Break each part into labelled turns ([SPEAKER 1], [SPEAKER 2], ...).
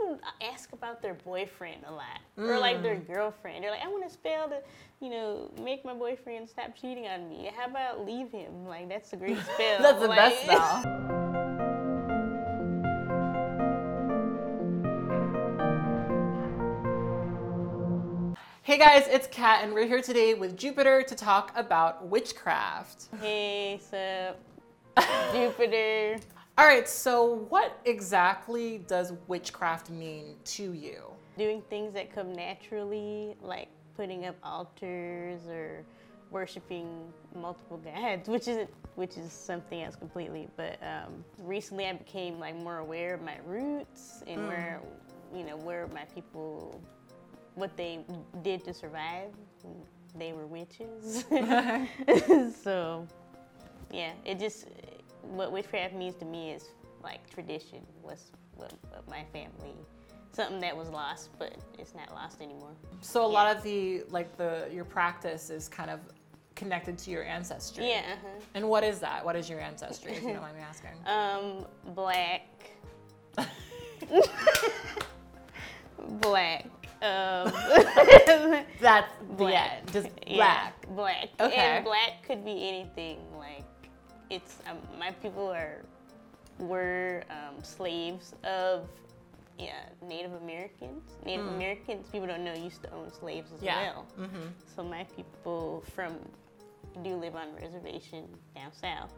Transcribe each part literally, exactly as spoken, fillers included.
[SPEAKER 1] people ask about their boyfriend a lot, mm. or like their girlfriend. They're like, I want a spell to, you know, make my boyfriend stop cheating on me. How about leave him? Like, that's a great spell.
[SPEAKER 2] That's the
[SPEAKER 1] like,
[SPEAKER 2] best spell. Hey guys, it's Kat, and we're here today with Jupiter to talk about witchcraft.
[SPEAKER 1] Hey, sup, Jupiter.
[SPEAKER 2] All right, so what exactly does witchcraft mean to you?
[SPEAKER 1] Doing things that come naturally, like putting up altars or worshiping multiple gods, which isn't, which is something else completely. But um, recently, I became like more aware of my roots and mm. where, you know, where my people, what they did to survive. They were witches. So, yeah, it just. What witchcraft means to me is like tradition, was what, what my family, something that was lost, but it's not lost anymore.
[SPEAKER 2] So a
[SPEAKER 1] yeah.
[SPEAKER 2] lot of the, like the, your practice is kind of connected to your ancestry.
[SPEAKER 1] Yeah. Uh-huh.
[SPEAKER 2] And what is that? What is your ancestry, if you don't mind me asking?
[SPEAKER 1] Um, black. Black. Um,
[SPEAKER 2] That's,
[SPEAKER 1] black.
[SPEAKER 2] yeah, just black.
[SPEAKER 1] Yeah, black.
[SPEAKER 2] Okay.
[SPEAKER 1] And black could be anything, like, it's, um, my people are, were um, slaves of yeah, Native Americans. Native mm. Americans, people don't know, used to own slaves as
[SPEAKER 2] yeah.
[SPEAKER 1] well.
[SPEAKER 2] Mm-hmm.
[SPEAKER 1] So my people from, do live on reservation down south.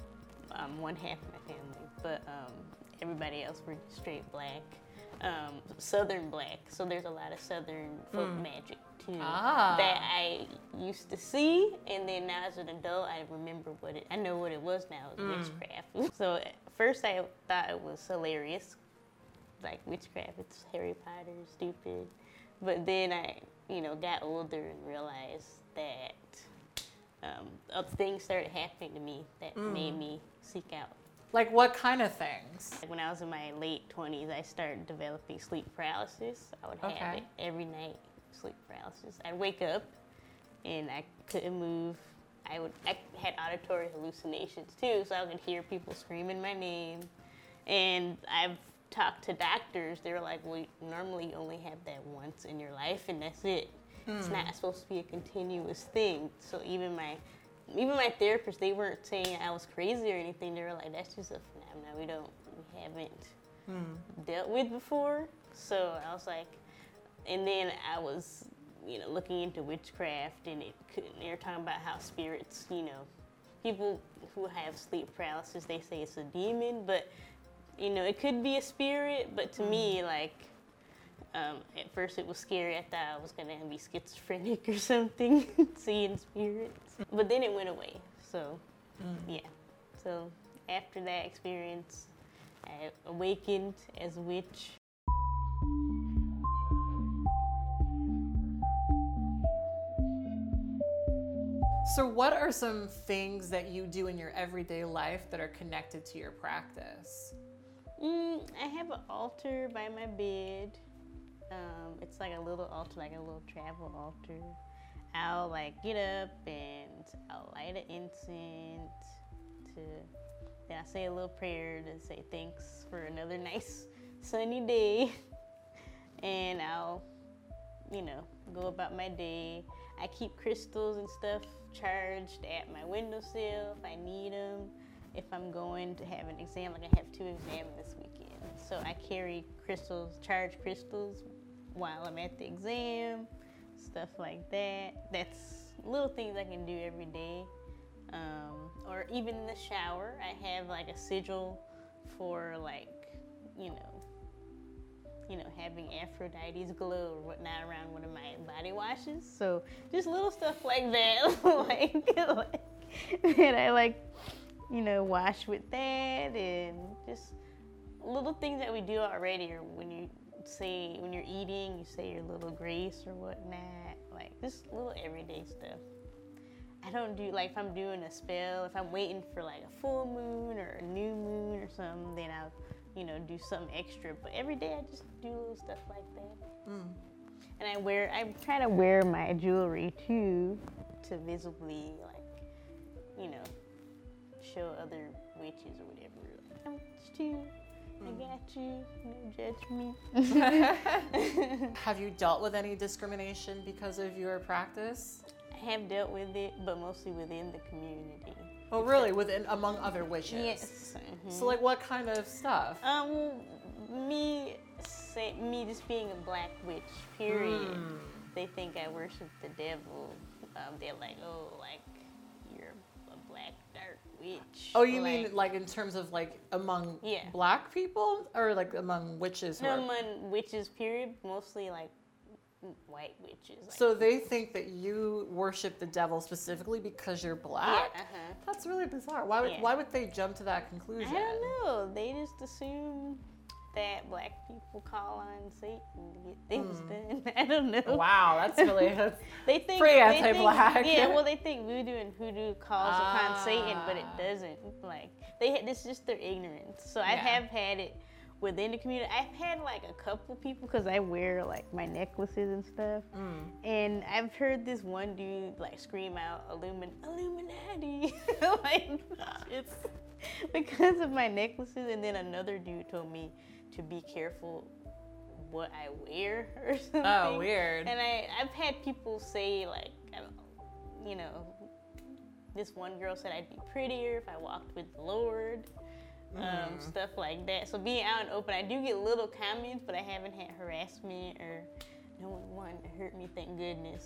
[SPEAKER 1] Um, one half of my family, but um, everybody else were straight black. Um, southern black, so there's a lot of southern folk mm. magic too
[SPEAKER 2] ah.
[SPEAKER 1] that I used to see, and then now as an adult I remember what it, I know what it was now, it was mm. witchcraft. So at first I thought it was hilarious, like witchcraft, it's Harry Potter, stupid, but then I, you know, got older and realized that um, other things started happening to me that mm. made me seek out.
[SPEAKER 2] Like what kind of things?
[SPEAKER 1] When I was in my late twenties, I started developing sleep paralysis. I would
[SPEAKER 2] okay.
[SPEAKER 1] have it every night, sleep paralysis. I'd wake up and I couldn't move. I would. I had auditory hallucinations too, so I could hear people screaming my name. And I've talked to doctors. They were like, well, normally you only have that once in your life and that's it. Mm. It's not supposed to be a continuous thing. So even my Even my therapist, they weren't saying I was crazy or anything. They were like, that's just a phenomenon we don't, we haven't mm. dealt with before. So I was like, and then I was, you know, looking into witchcraft, and it could, they were talking about how spirits, you know, people who have sleep paralysis, they say it's a demon, but, you know, it could be a spirit, but to mm. me, like, Um, at first it was scary. I thought I was going to be schizophrenic or something, seeing spirits. But then it went away. So, mm. yeah. So after that experience, I awakened as a witch.
[SPEAKER 2] So what are some things that you do in your everyday life that are connected to your practice?
[SPEAKER 1] Mm, I have an altar by my bed. Um, it's like a little altar, like a little travel altar. I'll like get up and I'll light an incense to, then I say a little prayer to say thanks for another nice sunny day. And I'll, you know, go about my day. I keep crystals and stuff charged at my windowsill if I need them. If I'm going to have an exam, like I have two exams this weekend. So I carry crystals, charged crystals, while I'm at the exam, stuff like that. That's little things I can do every day. Um, or even in the shower, I have like a sigil for like, you know, you know, having Aphrodite's glow or whatnot around one of my body washes. So just little stuff like that, like, like that I like, you know, wash with that, and just little things that we do already, or when you say, when you're eating, you say your little grace or whatnot, like just little everyday stuff. I don't do, like if I'm doing a spell, if I'm waiting for like a full moon or a new moon or something, then I'll, you know, do something extra. But every day I just do little stuff like that. Mm. And I wear, I try to wear my jewelry too, to visibly like, you know, show other witches or whatever, like, I'm a witch too. I got you. No judge me.
[SPEAKER 2] Have you dealt with any discrimination because of your practice?
[SPEAKER 1] I have dealt with it, but mostly within the community.
[SPEAKER 2] Oh, really? Within among other witches?
[SPEAKER 1] Yes. Mm-hmm.
[SPEAKER 2] So, like, what kind of stuff?
[SPEAKER 1] Um, me, say, me just being a black witch. Period. Mm. They think I worship the devil. Um, they're like, oh, like you're a black dark witch.
[SPEAKER 2] Oh, you
[SPEAKER 1] like,
[SPEAKER 2] mean like in terms of like among
[SPEAKER 1] yeah.
[SPEAKER 2] black people, or like among witches?
[SPEAKER 1] No,
[SPEAKER 2] or...
[SPEAKER 1] among witches. Period. Mostly like white witches. Like,
[SPEAKER 2] so they think that you worship the devil specifically because you're black?
[SPEAKER 1] Yeah, uh-huh.
[SPEAKER 2] That's really bizarre. Why would
[SPEAKER 1] yeah.
[SPEAKER 2] why would they jump to that conclusion?
[SPEAKER 1] I don't know. They just assume that black people call on Satan to get things mm. done. I don't know.
[SPEAKER 2] Wow, that's really that's
[SPEAKER 1] they think
[SPEAKER 2] pretty
[SPEAKER 1] they
[SPEAKER 2] anti-black.
[SPEAKER 1] Think, yeah, well, they think voodoo and hoodoo calls ah. upon Satan, but it doesn't. Like they, this is just their ignorance. So I yeah. have had it within the community. I've had like a couple people, because I wear like my necklaces and stuff, mm. and I've heard this one dude like scream out Illumin Illuminati, like it's because of my necklaces, and then another dude told me to be careful what I wear or something.
[SPEAKER 2] Oh, weird.
[SPEAKER 1] And I, I've had people say like, I don't know, you know, this one girl said I'd be prettier if I walked with the Lord. Um, mm. Stuff like that. So being out and open, I do get little comments, but I haven't had harassment or no one wanted to hurt me, thank goodness.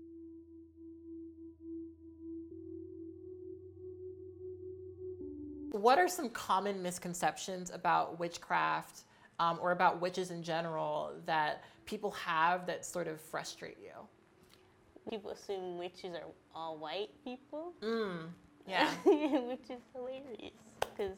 [SPEAKER 2] What are some common misconceptions about witchcraft um, or about witches in general that people have that sort of frustrate you?
[SPEAKER 1] People assume witches are all white people.
[SPEAKER 2] Mm. Yeah.
[SPEAKER 1] Which is hilarious because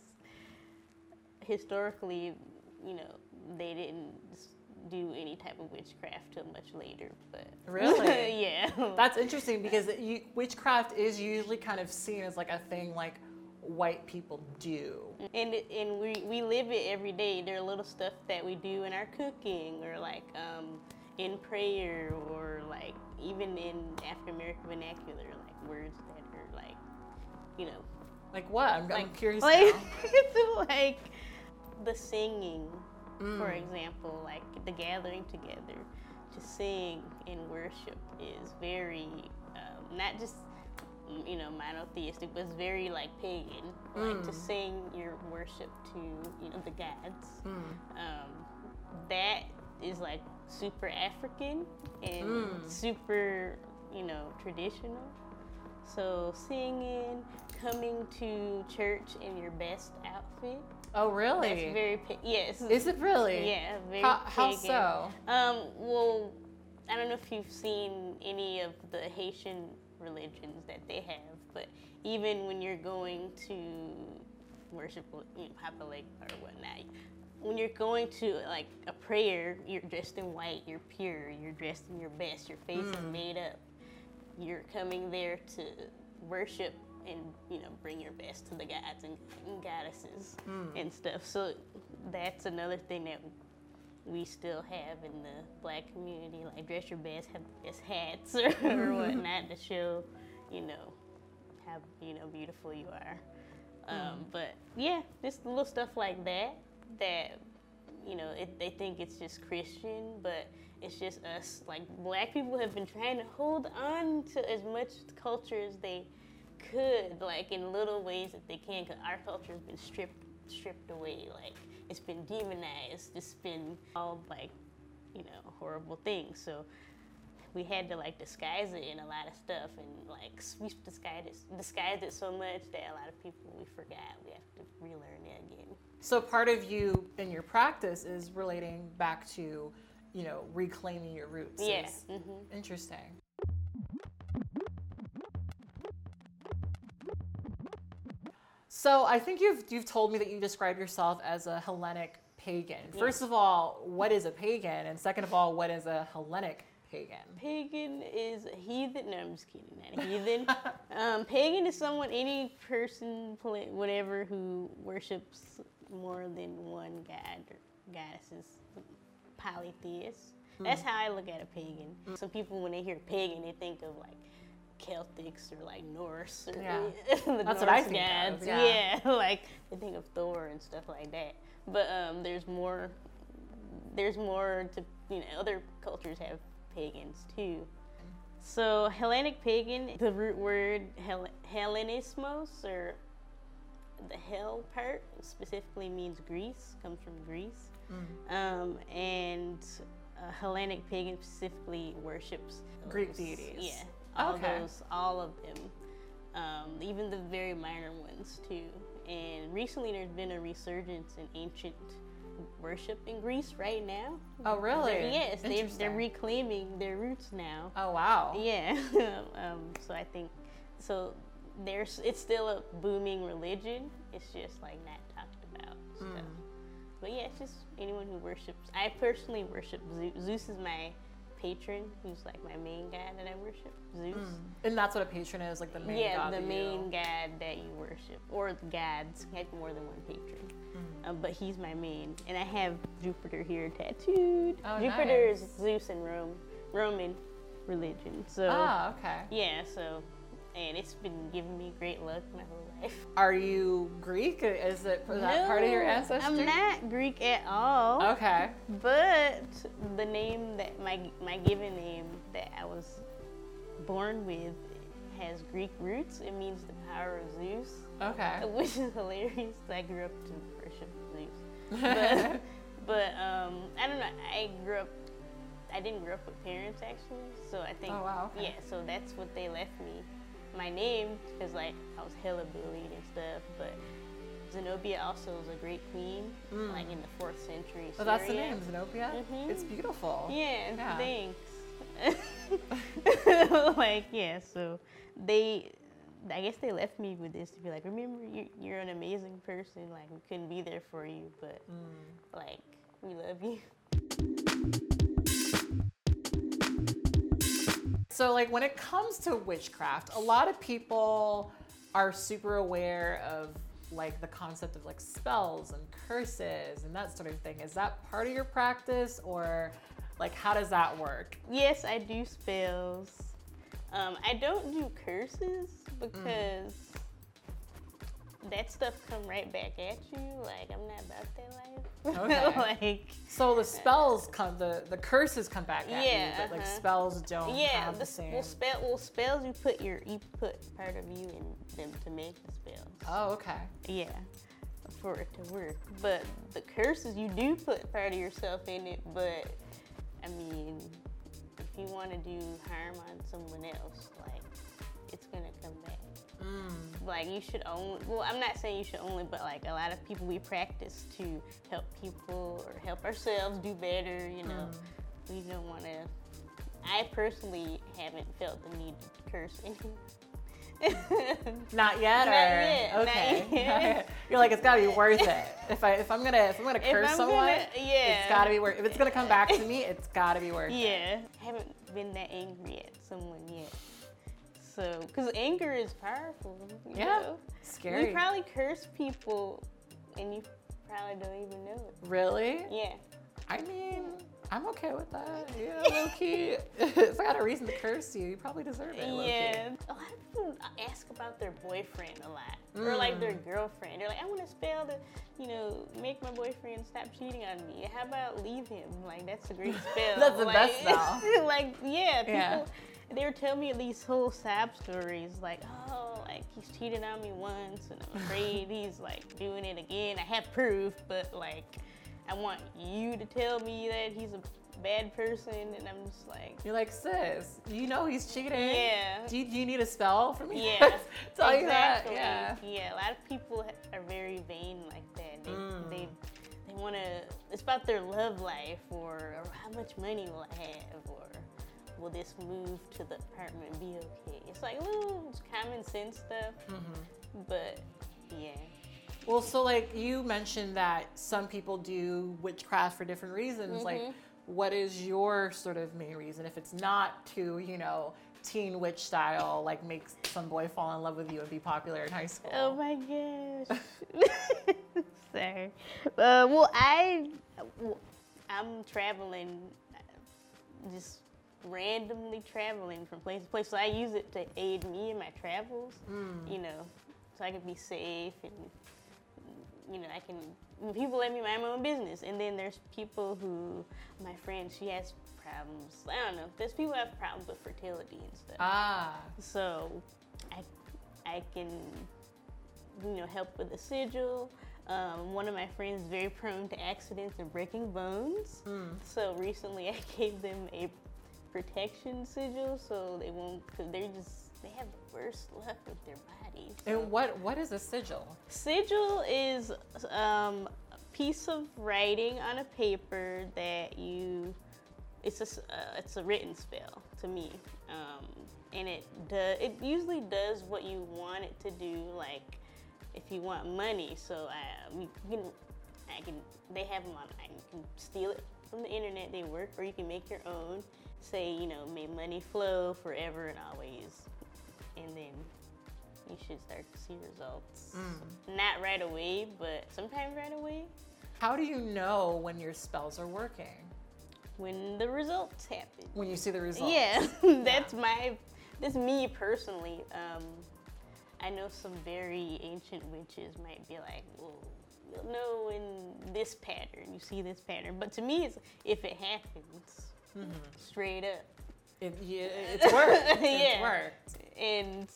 [SPEAKER 1] historically, you know, they didn't do any type of witchcraft till much later. But
[SPEAKER 2] really,
[SPEAKER 1] yeah,
[SPEAKER 2] that's interesting because you, witchcraft is usually kind of seen as like a thing like white people do.
[SPEAKER 1] And and we we live it every day. There are little stuff that we do in our cooking, or like um, in prayer, or like even in African American vernacular, like words that are like, you know,
[SPEAKER 2] like what? I'm,
[SPEAKER 1] like,
[SPEAKER 2] I'm curious.
[SPEAKER 1] Like,
[SPEAKER 2] now.
[SPEAKER 1] it's like the singing, mm. for example, like the gathering together to sing in worship is very um, not just, you know, monotheistic, but it's very like pagan, mm. like to sing your worship to, you know, the gods. Mm. Um, that is like super African and mm. super, you know, traditional. So singing, coming to church in your best outfit.
[SPEAKER 2] Oh, really?
[SPEAKER 1] That's very, yes.
[SPEAKER 2] Is it really?
[SPEAKER 1] Yeah, very
[SPEAKER 2] how,
[SPEAKER 1] pagan.
[SPEAKER 2] How so?
[SPEAKER 1] Um, well, I don't know if you've seen any of the Haitian religions that they have, but even when you're going to worship, you know, Papa Lake or whatnot, when you're going to like a prayer, you're dressed in white, you're pure, you're dressed in your best, your face mm. is made up. You're coming there to worship and, you know, bring your best to the gods and, and goddesses mm. and stuff. So that's another thing that we still have in the black community, like dress your best, have the best hats or, or whatnot to show, you know, how, you know, beautiful you are. Um, mm. But yeah, just little stuff like that, that, you know, it, they think it's just Christian, but it's just us. Like, black people have been trying to hold on to as much culture as they could, like in little ways that they can, because our culture has been stripped stripped away. Like, it's been demonized. It's been all like, you know, horrible things. So we had to like disguise it in a lot of stuff, and like we disguised it, disguised it so much that a lot of people we forgot. We have to relearn it again.
[SPEAKER 2] So part of you in your practice is relating back to, you know, reclaiming your roots.
[SPEAKER 1] Yeah. Mm-hmm.
[SPEAKER 2] Interesting. So I think you've you've told me that you describe yourself as a Hellenic pagan. Yeah. First of all, what is a pagan? And second of all, what is a Hellenic pagan?
[SPEAKER 1] Pagan is a heathen. No, I'm just kidding. Not a heathen. um, pagan is someone, any person, whatever, who worships more than one god or goddesses, polytheists. Mm. That's how I look at a pagan. Mm. Some people, when they hear pagan, they think of like Celtics or like Norse or
[SPEAKER 2] Yeah.
[SPEAKER 1] the
[SPEAKER 2] That's
[SPEAKER 1] Norse
[SPEAKER 2] what I think
[SPEAKER 1] gods.
[SPEAKER 2] of, yeah.
[SPEAKER 1] yeah, like they think of Thor and stuff like that. But um, there's more. There's more to you know. Other cultures have pagans too. So Hellenic pagan, the root word Hel- Hellenismos, or the Hell part specifically means Greece, comes from Greece.
[SPEAKER 2] Mm.
[SPEAKER 1] Um, and uh, Hellenic pagan specifically worships
[SPEAKER 2] Greek
[SPEAKER 1] those-
[SPEAKER 2] deities.
[SPEAKER 1] Yeah, all
[SPEAKER 2] Okay.
[SPEAKER 1] those, all of them, um, even the very minor ones too. And recently, there's been a resurgence in ancient worship in Greece right now.
[SPEAKER 2] Oh, really?
[SPEAKER 1] They're- yes, they're, they're
[SPEAKER 2] Interesting.
[SPEAKER 1] reclaiming their roots now.
[SPEAKER 2] Oh, wow.
[SPEAKER 1] Yeah. um, so I think so. There's it's still a booming religion. It's just like not talked about.
[SPEAKER 2] Mm.
[SPEAKER 1] Stuff. But yeah, it's just anyone who worships. I personally worship Zeus. Zeus is my patron. Who's like my main god that I worship. Zeus.
[SPEAKER 2] Mm. And that's what a patron is, like the main
[SPEAKER 1] yeah,
[SPEAKER 2] god
[SPEAKER 1] the
[SPEAKER 2] that
[SPEAKER 1] main
[SPEAKER 2] you...
[SPEAKER 1] god that you worship, or the gods. I have more than one patron.
[SPEAKER 2] Mm.
[SPEAKER 1] Um, but he's my main, and I have Jupiter here tattooed.
[SPEAKER 2] Oh,
[SPEAKER 1] Jupiter
[SPEAKER 2] nice.
[SPEAKER 1] is Zeus in Rome, Roman religion. So
[SPEAKER 2] Ah, okay.
[SPEAKER 1] yeah, so and it's been giving me great luck my whole life.
[SPEAKER 2] Are you Greek? Is it is that part of your
[SPEAKER 1] No,
[SPEAKER 2] ancestry?
[SPEAKER 1] I'm not Greek at all.
[SPEAKER 2] Okay.
[SPEAKER 1] But the name that my my given name that I was born with has Greek roots. It means the power of Zeus,
[SPEAKER 2] Okay.
[SPEAKER 1] which is hilarious. I grew up to worship Zeus, but but um, I don't know. I grew up. I didn't grow up with parents actually, so I think
[SPEAKER 2] Oh, wow, okay.
[SPEAKER 1] yeah. So that's what they left me. My name, because like I was hella bullied and stuff, but Zenobia also was a great queen,
[SPEAKER 2] Mm.
[SPEAKER 1] like in the fourth century.
[SPEAKER 2] Oh, that's the
[SPEAKER 1] Syria.
[SPEAKER 2] name, Zenobia?
[SPEAKER 1] Mhm.
[SPEAKER 2] It's beautiful.
[SPEAKER 1] Yeah,
[SPEAKER 2] Yeah.
[SPEAKER 1] thanks. Like, yeah, so they, I guess they left me with this to be like, remember, you, you're an amazing person. Like, we couldn't be there for you, but
[SPEAKER 2] Mm.
[SPEAKER 1] like, we love you.
[SPEAKER 2] So, like, when it comes to witchcraft, a lot of people are super aware of, like, the concept of, like, spells and curses and that sort of thing. Is that part of your practice, or, like, how does that work?
[SPEAKER 1] Yes, I do spells. Um, I don't do curses because that stuff come right back at you. Like, I'm not about that life.
[SPEAKER 2] Okay.
[SPEAKER 1] like,
[SPEAKER 2] So the spells come, the, the curses come back at
[SPEAKER 1] Yeah,
[SPEAKER 2] you, but, like,
[SPEAKER 1] uh-huh.
[SPEAKER 2] spells don't
[SPEAKER 1] yeah,
[SPEAKER 2] have the,
[SPEAKER 1] the,
[SPEAKER 2] same...
[SPEAKER 1] well, spell, well, spells you put your you put part of you in them to make the spells.
[SPEAKER 2] Oh, okay.
[SPEAKER 1] Yeah, for it to work. But the curses, you do put part of yourself in it. But I mean, if you want to do harm on someone else, like it's gonna come back.
[SPEAKER 2] Mm.
[SPEAKER 1] Like you should only. Well, I'm not saying you should only, but like a lot of people, we practice to help people or help ourselves do better. You know,
[SPEAKER 2] Mm.
[SPEAKER 1] we don't want to. I personally haven't felt the need to curse anyone.
[SPEAKER 2] Not yet,
[SPEAKER 1] Not
[SPEAKER 2] or
[SPEAKER 1] yet, not
[SPEAKER 2] okay.
[SPEAKER 1] yet.
[SPEAKER 2] You're like, it's gotta be worth it. If I if I'm gonna if I'm gonna
[SPEAKER 1] If
[SPEAKER 2] curse
[SPEAKER 1] I'm
[SPEAKER 2] someone,
[SPEAKER 1] gonna- yeah.
[SPEAKER 2] it's gotta be worth. If it's gonna come back to me, it's gotta be worth it.
[SPEAKER 1] Yeah, I haven't been that angry at someone yet. So, because anger is powerful. You
[SPEAKER 2] Yeah,
[SPEAKER 1] know?
[SPEAKER 2] scary.
[SPEAKER 1] You probably curse people and you probably don't even know it.
[SPEAKER 2] Really?
[SPEAKER 1] Yeah.
[SPEAKER 2] I mean, I'm okay with that. You know, low key. If I got a reason to curse you, you probably deserve it. low key.
[SPEAKER 1] Yeah. A lot of people ask about their boyfriend a lot. Or like their
[SPEAKER 2] Mm.
[SPEAKER 1] girlfriend. They're like, I want to spell to, you know, make my boyfriend stop cheating on me. How about leave him? Like, that's a great spell.
[SPEAKER 2] That's the
[SPEAKER 1] like,
[SPEAKER 2] best spell.
[SPEAKER 1] like, yeah, people,
[SPEAKER 2] Yeah.
[SPEAKER 1] they were telling me these whole sad stories. Like, oh, like, he's cheated on me once, and I'm afraid he's, like, doing it again. I have proof, but, like, I want you to tell me that he's a bad person, and I'm just like,
[SPEAKER 2] You're like, sis, you know he's cheating.
[SPEAKER 1] yeah.
[SPEAKER 2] Do you, do you need a spell from me?
[SPEAKER 1] Yeah,
[SPEAKER 2] Tell you that.
[SPEAKER 1] exactly.
[SPEAKER 2] Yeah.
[SPEAKER 1] Yeah, a lot of people ha- are very vain like that. They
[SPEAKER 2] Mm.
[SPEAKER 1] they, they want to. It's about their love life, or, or how much money will I have, or will this move to the apartment be okay? It's like little common sense stuff,
[SPEAKER 2] Mm-hmm.
[SPEAKER 1] but yeah.
[SPEAKER 2] Well, so like you mentioned that some people do witchcraft for different reasons. Like,
[SPEAKER 1] Mhm.
[SPEAKER 2] what is your sort of main reason? If it's not to, you know, teen witch style, like make some boy fall in love with you and be popular in high school.
[SPEAKER 1] Oh my gosh. Sorry. Uh, well, I, well, I'm traveling, uh, just randomly traveling from place to place. So I use it to aid me in my travels,
[SPEAKER 2] Mm.
[SPEAKER 1] you know, so I can be safe and, you know, I can, people let me mind my own business. And then there's people who, my friend, she has problems. I don't know. There's people who have problems with fertility and stuff.
[SPEAKER 2] Ah.
[SPEAKER 1] So I, I can, you know, help with the sigil. Um, one of my friends is very prone to accidents and breaking bones.
[SPEAKER 2] Mm.
[SPEAKER 1] So recently I gave them a protection sigil so they won't, because they're just, they have the worst luck with their bodies. So.
[SPEAKER 2] And what what is a sigil?
[SPEAKER 1] Sigil is um, a piece of writing on a paper that you, it's a, uh, it's a written spell to me. Um, and it does, it usually does what you want it to do, like, if you want money, so I, we can, I can, they have them online. You can steal it from the internet, they work, or you can make your own. Say, you know, may money flow forever and always, and then you should start to see results.
[SPEAKER 2] Mm.
[SPEAKER 1] Not right away, but sometimes right away.
[SPEAKER 2] How do you know when your spells are working?
[SPEAKER 1] When the results happen.
[SPEAKER 2] When you see the results?
[SPEAKER 1] Yeah, that's my, that's me personally. Um, I know some very ancient witches might be like, well, you'll know in this pattern, you see this pattern. But to me, it's if it happens, mm-hmm. straight up.
[SPEAKER 2] It, yeah, it's worked. It's
[SPEAKER 1] yeah.
[SPEAKER 2] worked.
[SPEAKER 1] And,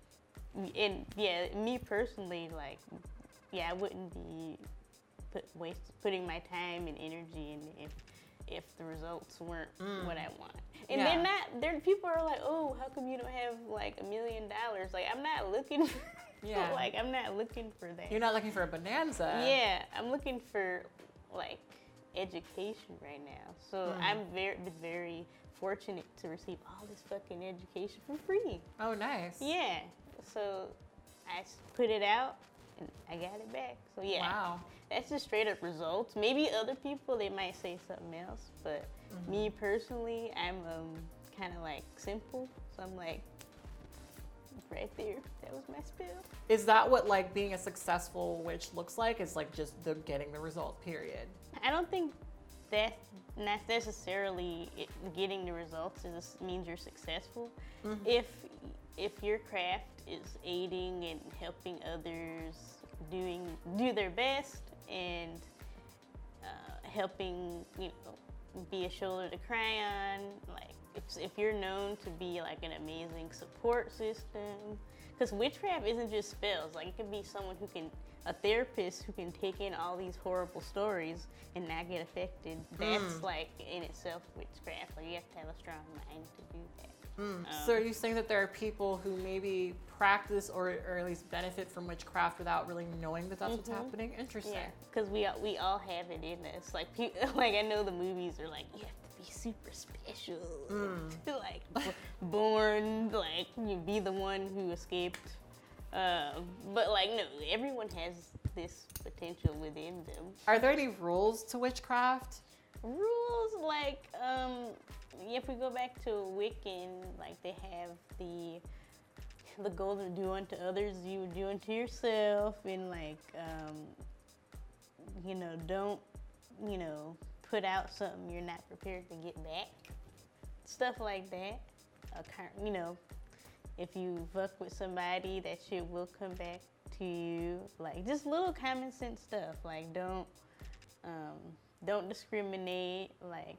[SPEAKER 1] and yeah, me personally, like, yeah, I wouldn't be put, waste, putting my time and energy in if if the results weren't mm. what I want. And yeah. they're not, they're, people are like, oh, how come you don't have like a million dollars? Like, I'm not looking for, yeah. like, I'm not looking for that.
[SPEAKER 2] You're not looking for a bonanza.
[SPEAKER 1] Yeah, I'm looking for like education right now. So mm. I'm very, very fortunate to receive all this fucking education for free.
[SPEAKER 2] Oh, nice.
[SPEAKER 1] Yeah. So I put it out and I got it back. So yeah.
[SPEAKER 2] Wow.
[SPEAKER 1] That's just straight up results. Maybe other people, they might say something else, but mm-hmm. me personally, I'm um, kind of like simple. So I'm like, right there, that was my spell.
[SPEAKER 2] Is that what like being a successful witch looks like? Is like just the getting the result, period?
[SPEAKER 1] I don't think that not necessarily it, getting the results is, means you're successful. Mm-hmm. If if your craft is aiding and helping others doing do their best and uh, helping, you know, be a shoulder to cry on, like if, if you're known to be like an amazing support system, because witchcraft isn't just spells, like it could be someone who can, a therapist who can take in all these horrible stories and not get affected. That's mm. like in itself witchcraft, like you have to have a strong mind to do that.
[SPEAKER 2] Mm.
[SPEAKER 1] Um,
[SPEAKER 2] so are you saying that there are people who maybe practice or, or at least benefit from witchcraft without really knowing that that's mm-hmm. what's happening? Interesting.
[SPEAKER 1] Yeah, because we all, we all have it in us. Like people, like I know the movies are like, you have to be super special, mm. to like born, like you be the one who escaped. Uh, but like no, everyone has this potential within them.
[SPEAKER 2] Are there any rules to witchcraft?
[SPEAKER 1] Rules like um, if we go back to Wiccan, like they have the the goal to do unto others you would do unto yourself, and like um, you know, don't you know put out something you're not prepared to get back, stuff like that. Uh, you know, if you fuck with somebody, that shit will come back to you. Like just little common sense stuff. Like don't. Um, Don't discriminate, like,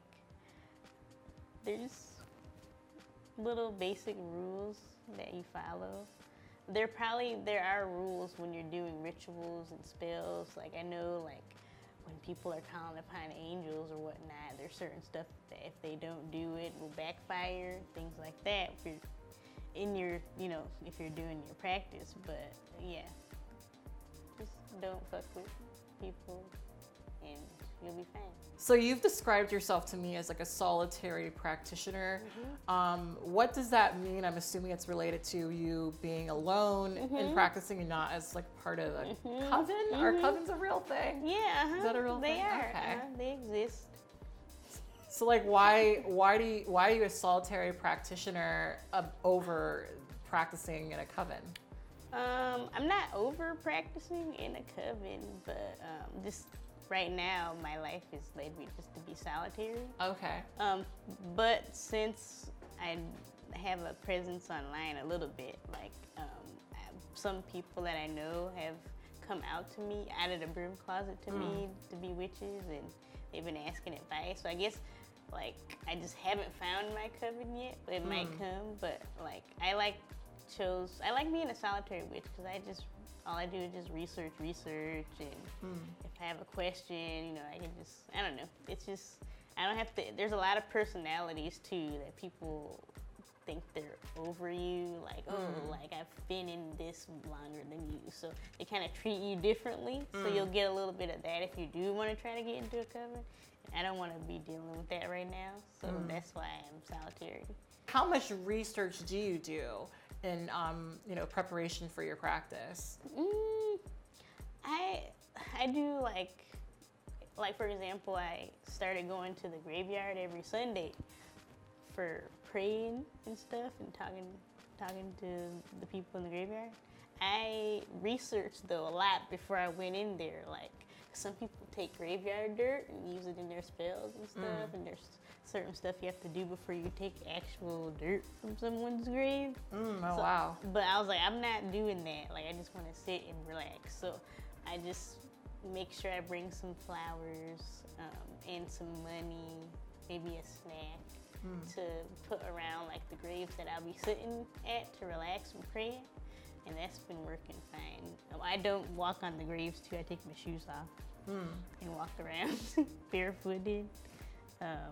[SPEAKER 1] there's little basic rules that you follow. There probably, there are rules when you're doing rituals and spells. Like, I know, like, when people are calling upon angels or whatnot, there's certain stuff that if they don't do it will backfire, things like that. If you're in your, you know, if you're doing your practice, but yeah, just don't fuck with people and you'll be fine.
[SPEAKER 2] So you've described yourself to me as like a solitary practitioner. Mm-hmm. Um, what does that mean? I'm assuming it's related to you being alone mm-hmm. and practicing and not as like part of a mm-hmm. coven? Mm-hmm. Are covens a real thing?
[SPEAKER 1] Yeah, uh-huh.
[SPEAKER 2] Is that a real
[SPEAKER 1] they
[SPEAKER 2] thing?
[SPEAKER 1] Are.
[SPEAKER 2] Okay.
[SPEAKER 1] Uh, they exist.
[SPEAKER 2] So like why why do you, why are you a solitary practitioner uh, over practicing in a coven?
[SPEAKER 1] Um, I'm not over practicing in a coven, but um, just right now my life is led me just to be solitary.
[SPEAKER 2] Okay.
[SPEAKER 1] Um, but since I have a presence online a little bit, like um, some people that I know have come out to me out of the broom closet to mm. me to be witches, and they've been asking advice. So I guess like I just haven't found my coven yet, but it mm. might come. But like I like chose I like being a solitary witch because I just all I do is just research, research, and mm. if I have a question, you know, I can just I don't know. It's just I don't have to. There's a lot of personalities too that people think they're over you, like, oh, mm. like I've been in this longer than you, so they kind of treat you differently. Mm. So you'll get a little bit of that if you do want to try to get into a coven. I don't want to be dealing with that right now, so mm. that's why I'm solitary.
[SPEAKER 2] How much research do you do in, um, you know, preparation for your practice?
[SPEAKER 1] Mm, I I do like, like for example, I started going to the graveyard every Sunday for praying and stuff and talking talking to the people in the graveyard. I researched though a lot before I went in there. Like some people take graveyard dirt and use it in their spells and stuff, mm. and there's certain stuff you have to do before you take actual dirt from someone's grave.
[SPEAKER 2] Mm, oh
[SPEAKER 1] so,
[SPEAKER 2] wow.
[SPEAKER 1] But I was like, I'm not doing that. Like I just want to sit and relax. So I just make sure I bring some flowers um, and some money, maybe a snack. Mm. to put around like the graves that I'll be sitting at to relax and pray, and that's been working fine. I don't walk on the graves too. I take my shoes off mm. and walk around barefooted. Um,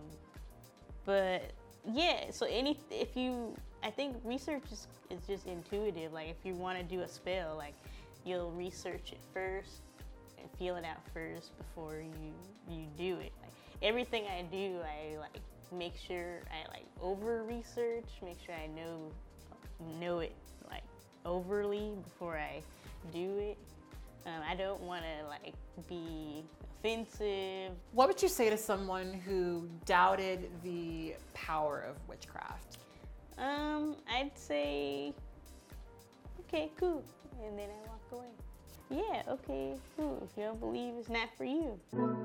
[SPEAKER 1] but yeah, so any if you, I think research is, is just intuitive. Like if you want to do a spell, like you'll research it first and feel it out first before you you do it. Like everything I do, I like. Make sure I like over research, make sure I know know it like overly before I do it. Um, I don't want to like be offensive.
[SPEAKER 2] What would you say to someone who doubted the power of witchcraft?
[SPEAKER 1] Um, I'd say, okay, cool, and then I walk away. Yeah, okay, cool. If you don't believe, it's not for you.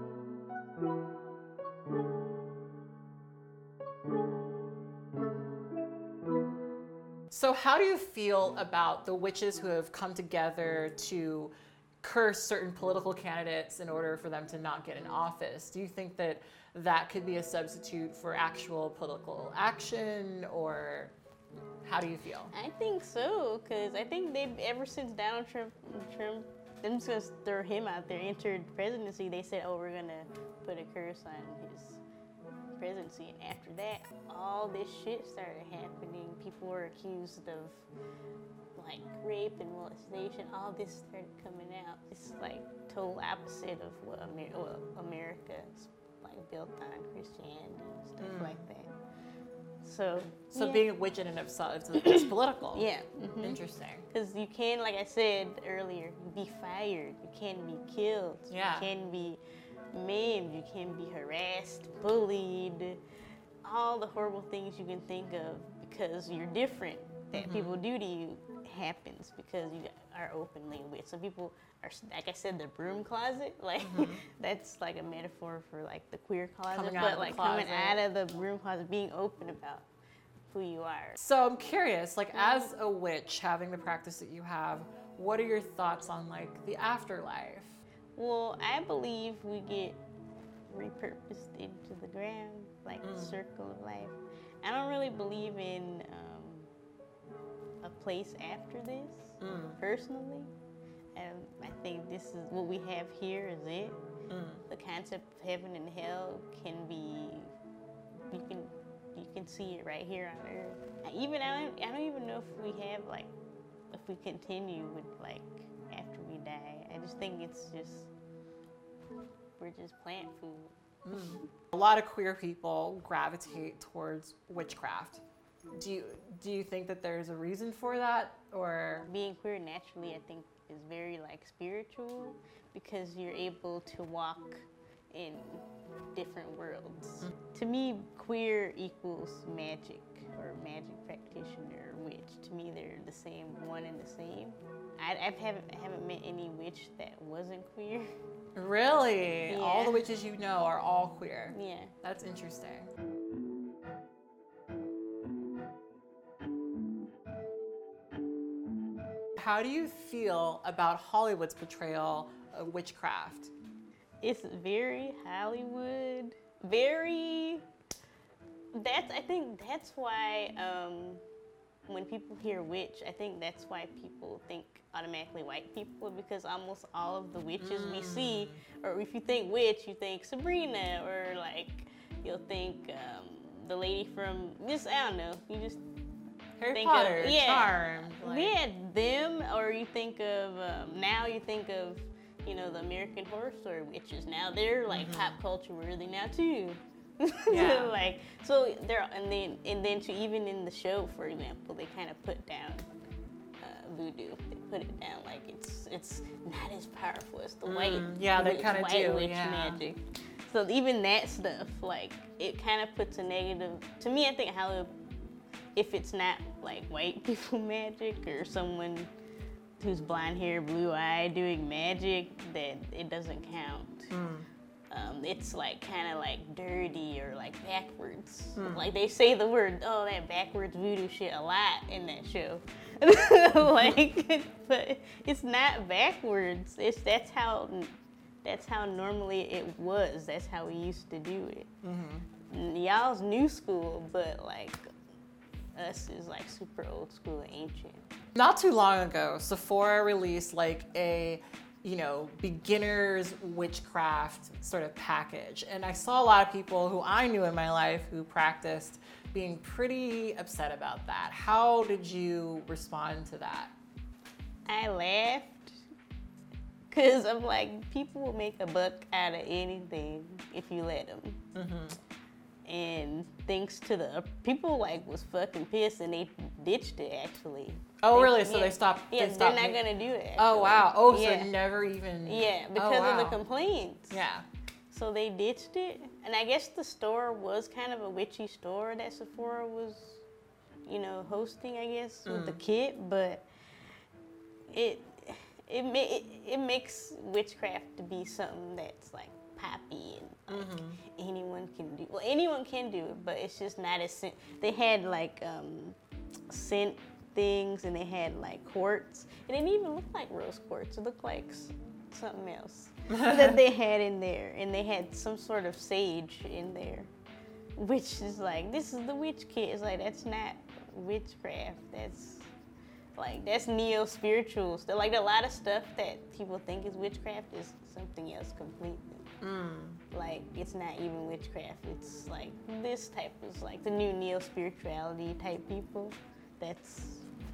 [SPEAKER 2] So how do you feel about the witches who have come together to curse certain political candidates in order for them to not get in office? Do you think that that could be a substitute for actual political action, or how do you feel?
[SPEAKER 1] I think so, because I think they've, ever since Donald Trump, Trump, them just gonna throw him out there, entered presidency, they said, oh, we're gonna put a curse on his presidency, and after that all this shit started happening. People were accused of like rape and molestation. All this started coming out. It's like total opposite of what Amer- well, America is like built on, Christianity and stuff mm. like that. So
[SPEAKER 2] so
[SPEAKER 1] yeah.
[SPEAKER 2] being a witch in and of itself is political.
[SPEAKER 1] Yeah. Mm-hmm.
[SPEAKER 2] Interesting.
[SPEAKER 1] Because you can, like I said earlier, be fired. You can be killed.
[SPEAKER 2] Yeah.
[SPEAKER 1] You can be maimed, you can be harassed, bullied, all the horrible things you can think of because you're different that mm-hmm. people do to you happens because you are openly witch. Some people are, like I said, the broom closet, like mm-hmm. that's like a metaphor for like the queer closet,
[SPEAKER 2] coming
[SPEAKER 1] but like coming out of the broom closet, being open about who you are.
[SPEAKER 2] So I'm curious, like as a witch, having the practice that you have, what are your thoughts on like the afterlife?
[SPEAKER 1] Well, I believe we get repurposed into the ground, like mm. the circle of life. I don't really believe in um, a place after this, mm. personally. And I think this is what we have here is it. Mm. The concept of heaven and hell can be, you can you can see it right here on earth. I even I don't, I don't even know if we have like, if we continue with like after we die. I just think it's just, we're just plant food.
[SPEAKER 2] Mm. A lot of queer people gravitate towards witchcraft. Do you do you think that there's a reason for that, or
[SPEAKER 1] being queer naturally, I think, is very like spiritual because you're able to walk in different worlds. Mm. To me, queer equals magic or magic practice. practitioner, witch. To me, they're the same, one and the same. I, I haven't I haven't met any witch that wasn't queer.
[SPEAKER 2] Really?
[SPEAKER 1] Yeah.
[SPEAKER 2] All the witches you know are all queer.
[SPEAKER 1] Yeah.
[SPEAKER 2] That's interesting. How do you feel about Hollywood's portrayal of witchcraft?
[SPEAKER 1] It's very Hollywood, very, that's, I think that's why um, when people hear witch, I think that's why people think automatically white people, because almost all of the witches mm. we see, or if you think witch, you think Sabrina, or like, you'll think um, the lady from, just, I don't know, you just
[SPEAKER 2] Harry
[SPEAKER 1] think
[SPEAKER 2] Potter,
[SPEAKER 1] of, yeah,
[SPEAKER 2] Charmed. Like.
[SPEAKER 1] Yeah, them, or you think of, um, now you think of, you know, the American Horror Story witches. Now they're like mm-hmm. pop culture worthy now too. Yeah. Like, so they're, and then, and then to even in the show, for example, they kind of put down uh, voodoo. They put it down like it's, it's not as powerful as the mm, white,
[SPEAKER 2] yeah, they kind of
[SPEAKER 1] white
[SPEAKER 2] do,
[SPEAKER 1] witch
[SPEAKER 2] yeah.
[SPEAKER 1] magic. So even that stuff, like, it kind of puts a negative, to me, I think Hollywood, if it's not like white people magic or someone who's blonde hair, blue eye doing magic, that it doesn't count. Mm. Um, it's like kind of like dirty or like backwards. Mm. Like they say the word, oh, that backwards voodoo shit a lot in that show. Like, but it's not backwards. It's that's how that's how normally it was. That's how we used to do it. Mm-hmm. Y'all's new school, but like. Us is like super old school and ancient.
[SPEAKER 2] Not too long ago, Sephora released like a, you know, beginner's witchcraft sort of package. And I saw a lot of people who I knew in my life who practiced being pretty upset about that. How did you respond to that?
[SPEAKER 1] I laughed. Cause I'm like, people will make a buck out of anything if you let them. Mm-hmm. And thanks to the people, like was fucking pissed, and they ditched it actually.
[SPEAKER 2] Oh
[SPEAKER 1] they,
[SPEAKER 2] really? So
[SPEAKER 1] yeah,
[SPEAKER 2] they stopped.
[SPEAKER 1] Yeah,
[SPEAKER 2] they stopped
[SPEAKER 1] they're not
[SPEAKER 2] making...
[SPEAKER 1] gonna do it.
[SPEAKER 2] Oh wow! Oh,
[SPEAKER 1] yeah.
[SPEAKER 2] So never even.
[SPEAKER 1] Yeah, because
[SPEAKER 2] oh, wow.
[SPEAKER 1] of the complaints.
[SPEAKER 2] Yeah.
[SPEAKER 1] So they ditched it, and I guess the store was kind of a witchy store that Sephora was, you know, hosting. I guess mm. with the kit, but it it it it makes witchcraft to be something that's like poppy and like mm-hmm. anyone can do. Well, anyone can do it, but it's just not as scent. They had like um, scent things, and they had like quartz. It didn't even look like rose quartz. It looked like something else that they had in there, and they had some sort of sage in there, which is like, this is the witch kit. It's like, that's not witchcraft. That's like, that's neo-spiritual stuff. Like, a lot of stuff that people think is witchcraft is something else completely. Mm. Like, it's not even witchcraft. It's like this type is like the new neo-spirituality type people. That's,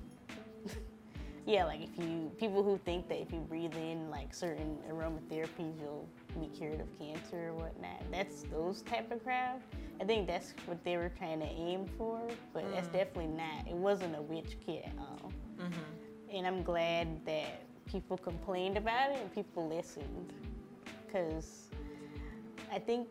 [SPEAKER 1] yeah, like if you, people who think that if you breathe in like certain aromatherapies, you'll be cured of cancer or whatnot. That's those type of crowd. I think that's what they were trying to aim for, but mm. that's definitely not, it wasn't a witch kit at all. Mm-hmm. And I'm glad that people complained about it and people listened, because I think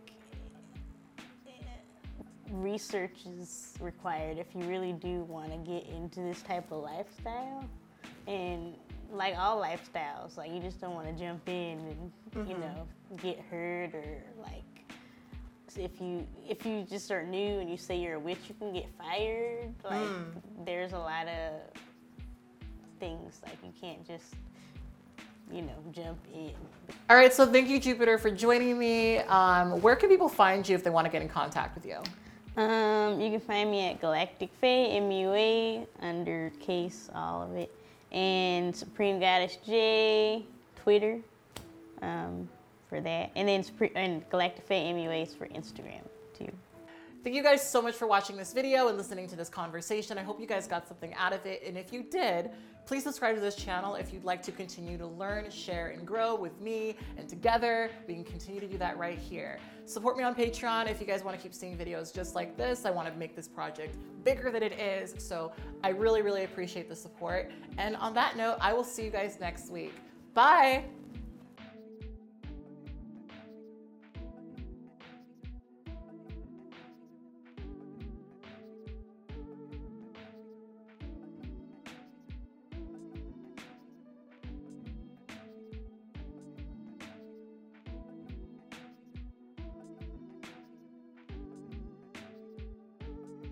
[SPEAKER 1] research is required if you really do want to get into this type of lifestyle. And like all lifestyles, like you just don't want to jump in and mm-hmm. you know, get hurt, or like if you if you just are new and you say you're a witch, you can get fired. Like mm. there's a lot of things, like you can't just, you know, jump in.
[SPEAKER 2] All right, so thank you, Jupiter, for joining me. Um, where can people find you if they want to get in contact with you?
[SPEAKER 1] Um, you can find me at Galactic Fae, M U A, under case, all of it. And Supreme Goddess J, Twitter, um, for that. And then Supre- and Galactic Fae M U A is for Instagram, too.
[SPEAKER 2] Thank you guys so much for watching this video and listening to this conversation. I hope you guys got something out of it. And if you did, please subscribe to this channel if you'd like to continue to learn, share, and grow with me. And together, we can continue to do that right here. Support me on Patreon if you guys want to keep seeing videos just like this. I want to make this project bigger than it is. So I really, really appreciate the support. And on that note, I will see you guys next week. Bye.